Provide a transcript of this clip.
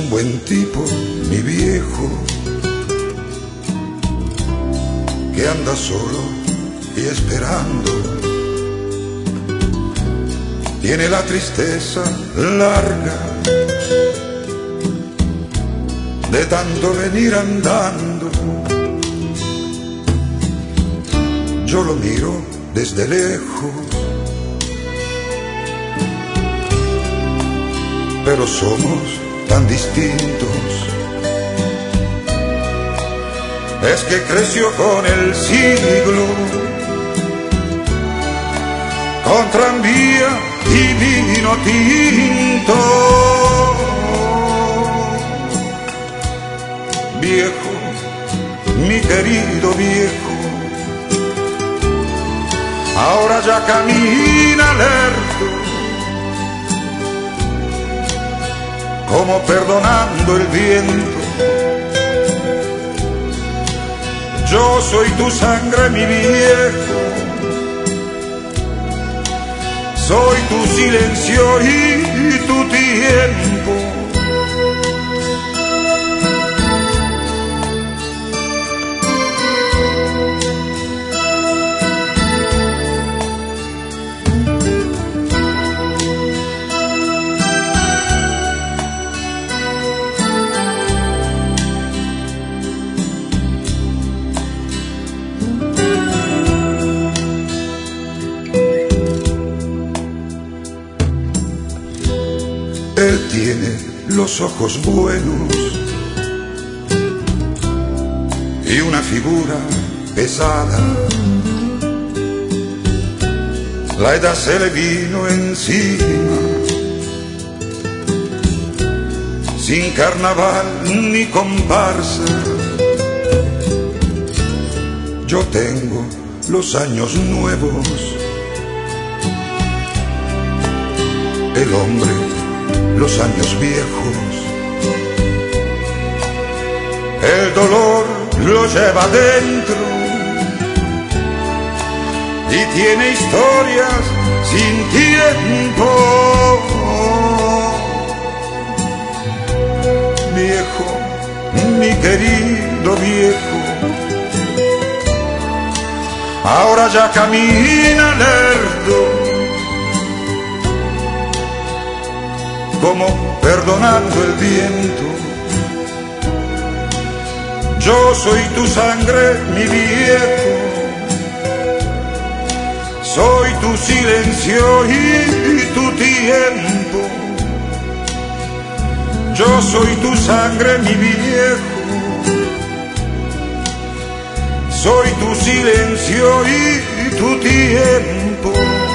un buen tipo, mi viejo, que anda solo y esperando. Tiene la tristeza larga de tanto venir andando. Yo lo miro desde lejos, pero somos tan distintos. Es que creció con el siglo, con tranvía y vino tinto. Viejo, mi querido viejo, ahora ya camina lerdo, como perdonando el viento. Yo soy tu sangre, mi viejo, soy tu silencio y tu tiempo. Él tiene los ojos buenos y una figura pesada. La edad se le vino encima, sin carnaval ni comparsa. Yo tengo los años nuevos, el hombre los años viejos. El dolor lo lleva dentro y tiene historias sin tiempo. Viejo, mi querido viejo, ahora ya camina lerdo, como perdonando el viento. Yo soy tu sangre, mi viejo, soy tu silencio y tu tiempo. Yo soy tu sangre, mi viejo, soy tu silencio y tu tiempo.